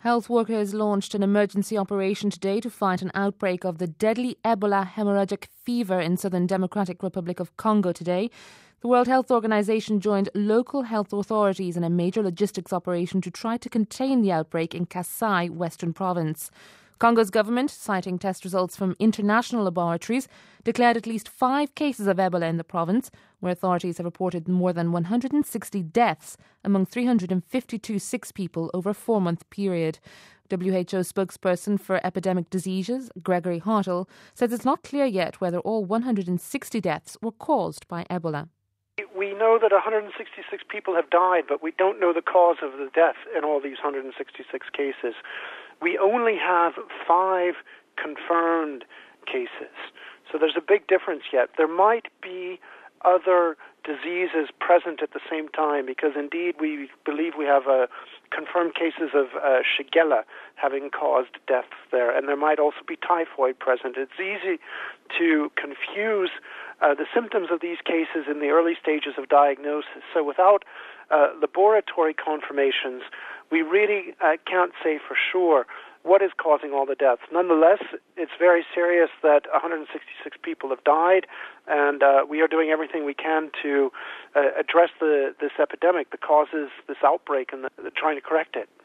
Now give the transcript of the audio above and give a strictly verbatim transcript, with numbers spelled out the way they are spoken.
Health workers launched an emergency operation today to fight an outbreak of the deadly Ebola hemorrhagic fever in Southern Democratic Republic of Congo today. The World Health Organization joined local health authorities in a major logistics operation to try to contain the outbreak in Kasai, Western Province. Congo's government, citing test results from international laboratories, declared at least five cases of Ebola in the province, where authorities have reported more than one hundred sixty deaths among three hundred fifty-two sick people over a four-month period. W H O spokesperson for epidemic diseases, Gregory Hartl, says it's not clear yet whether all one hundred sixty deaths were caused by Ebola. We know that one hundred sixty-six people have died, but we don't know the cause of the death in all these one hundred sixty-six cases. We only have five confirmed cases. So there's a big difference yet. There might be other diseases present at the same time, because indeed we believe we have uh, confirmed cases of uh, Shigella having caused deaths there, and there might also be typhoid present. It's easy to confuse uh, the symptoms of these cases in the early stages of diagnosis. So without uh, laboratory confirmations, we really uh, can't say for sure what is causing all the deaths. Nonetheless, it's very serious that one hundred sixty-six people have died, and uh, we are doing everything we can to uh, address the, this epidemic, the causes, this outbreak, and the, the trying to correct it.